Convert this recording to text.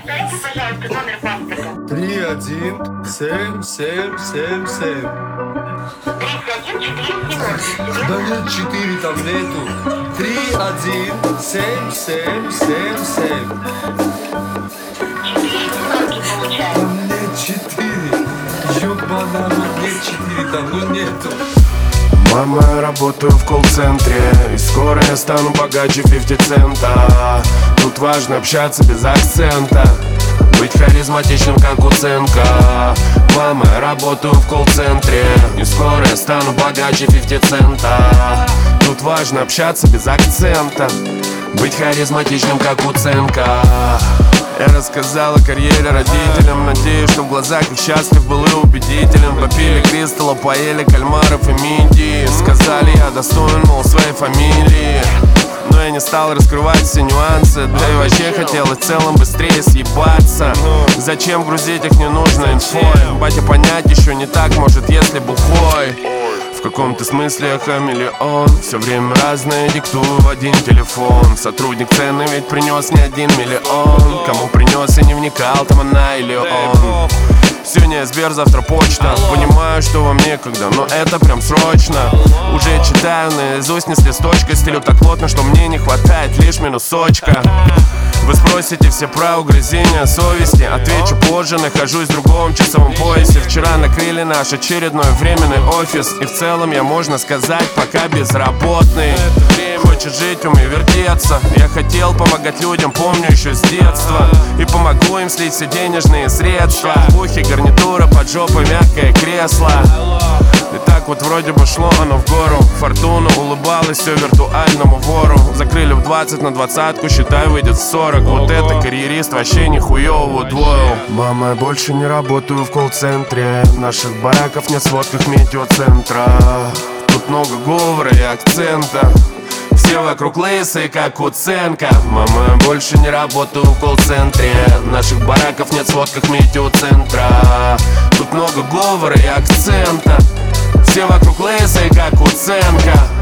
Дайте, пожалуйста, номер паспорта. 31777. 31470. Да нет, 4 там нету. 31777. 4 семерки получается. Там нет 4. Ёбана, нет 4 там, ну нету. Мама, я работаю в колл-центре, и скоро я стану богаче 50 цента. Тут важно общаться без акцента, быть харизматичным, как Уценко. Мама, я работаю в колл-центре, и скоро я стану богаче 50 цента. Тут важно общаться без акцента, быть харизматичным, как Уценко. Я рассказал о карьере родителям, надеюсь, что в глазах их счастлив был и убедителен. Попили кристалла, поели кальмаров и мидии. Сказали, я достоин, мол, своей фамилии. Но я не стал раскрывать все нюансы, да и вообще хотелось в целом быстрее съебаться. Зачем грузить их ненужной инфой? Батя понять еще не так может, если бухой. В каком-то смысле я хамелеон, все время разное диктую в один телефон. Сотрудник цены ведь принес не 1 миллион. Кому принес и не вникал, там она или он. Сегодня Сбер, завтра почта. Понимаю, что вам некогда, но это прям срочно. Уже читаю наизусть, не с листочка. Стелю так плотно, что мне не хватает лишь минусочка. Вы спросите все про угрызения совести. Отвечу позже, нахожусь в другом часовом поясе. Вчера накрыли наш очередной временный офис, и в целом я, можно сказать, пока безработный. Хочет жить, умей вертеться. Я хотел помогать людям, помню еще с детства. И помогу им слить все денежные средства. В ухе гарнитура, под жопой мягкое кресло. И так вот вроде бы шло оно в гору. Фортуна улыбалась все виртуальному вору. Закрыли в 20 на 20-ку, считай, выйдет 40. Вот это карьерист вообще нихуёво удвоил. Мама, я больше не работаю в колл-центре. Наших бараков нет в сводках метеоцентра. Тут много говора и акцента. Все вокруг лысые, как Уценко. Мама, я больше не работаю в колл-центре. Наших бараков нет в сводках метеоцентра. Тут много говора и акцента. Все вокруг лысые, как Уценко.